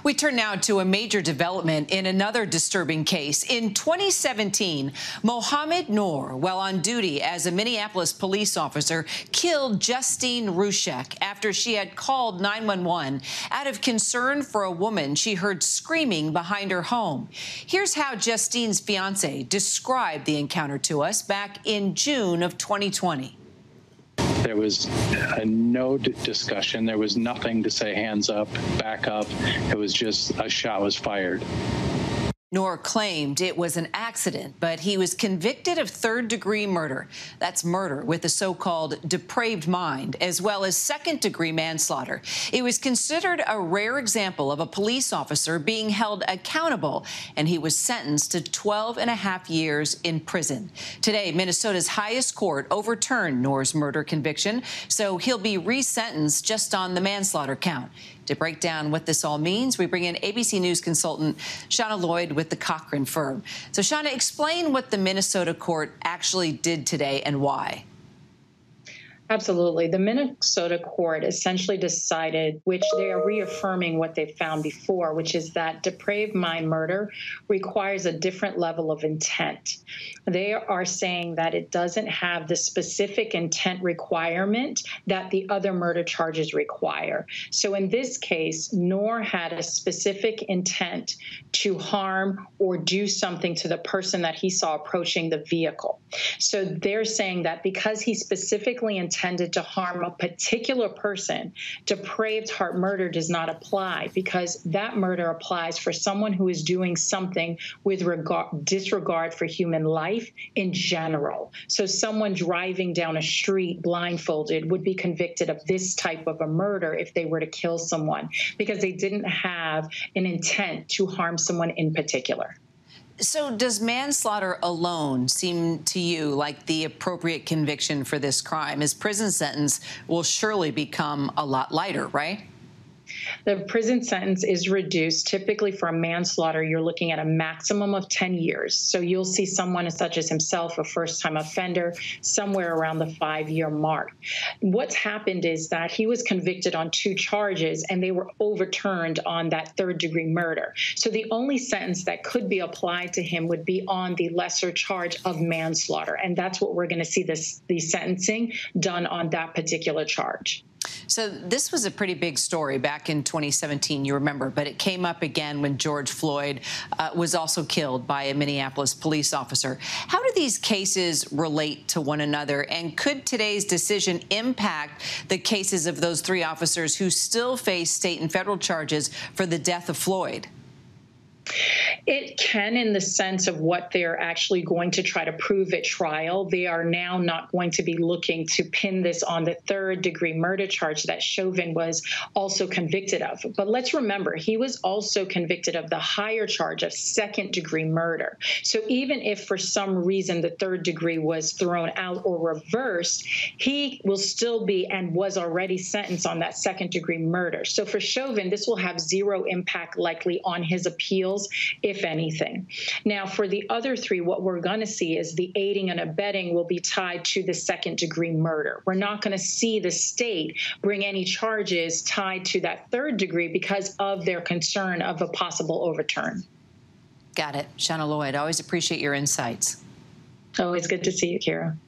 We turn now to a major development in another disturbing case. In 2017, Mohamed Noor, while on duty as a Minneapolis police officer, killed Justine Rushek after she had called 911 out of concern for a woman she heard screaming behind her home. Here's how Justine's fiance described the encounter to us back in June of 2020. There was no discussion. There was nothing to say hands up, back up. It was just a shot was fired. Noor claimed it was an accident, but he was convicted of third-degree murder. That's murder with a so-called depraved mind, as well as second-degree manslaughter. It was considered a rare example of a police officer being held accountable, and he was sentenced to 12.5 years in prison. Today, Minnesota's highest court overturned Noor's murder conviction, so he'll be resentenced just on the manslaughter count. To break down what this all means, we bring in ABC News consultant Shauna Lloyd with the Cochran firm. So, Shauna, explain what the Minnesota court actually did today and why. Absolutely. The Minnesota court essentially decided, which they are reaffirming what they found before, which is that depraved mind murder requires a different level of intent. They are saying that it doesn't have the specific intent requirement that the other murder charges require. So in this case, Noor had a specific intent to harm or do something to the person that he saw approaching the vehicle. So they're saying that because he specifically intended to harm a particular person, depraved heart murder does not apply, because that murder applies for someone who is doing something with disregard for human life in general. So someone driving down a street blindfolded would be convicted of this type of a murder if they were to kill someone, because they didn't have an intent to harm someone in particular. So does manslaughter alone seem to you like the appropriate conviction for this crime? His prison sentence will surely become a lot lighter, right? The prison sentence is reduced. Typically for a manslaughter, you're looking at a maximum of 10 years. So you'll see someone such as himself, a first-time offender, somewhere around the 5-year mark. What's happened is that he was convicted on 2 charges, and they were overturned on that third-degree murder. So the only sentence that could be applied to him would be on the lesser charge of manslaughter. And that's what we're going to see the sentencing done on that particular charge. So this was a pretty big story back in 2017, you remember, but it came up again when George Floyd was also killed by a Minneapolis police officer. How do these cases relate to one another, and could today's decision impact the cases of those 3 officers who still face state and federal charges for the death of Floyd? It can, in the sense of what they're actually going to try to prove at trial. They are now not going to be looking to pin this on the third-degree murder charge that Chauvin was also convicted of. But let's remember, he was also convicted of the higher charge of second-degree murder. So even if for some reason the third degree was thrown out or reversed, he will still be and was already sentenced on that second-degree murder. So for Chauvin, this will have zero impact likely on his appeals, if anything. Now, for the other 3, what we're going to see is the aiding and abetting will be tied to the second-degree murder. We're not going to see the state bring any charges tied to that third degree because of their concern of a possible overturn. Got it. Shauna Lloyd, always appreciate your insights. Always good to see you, Kira.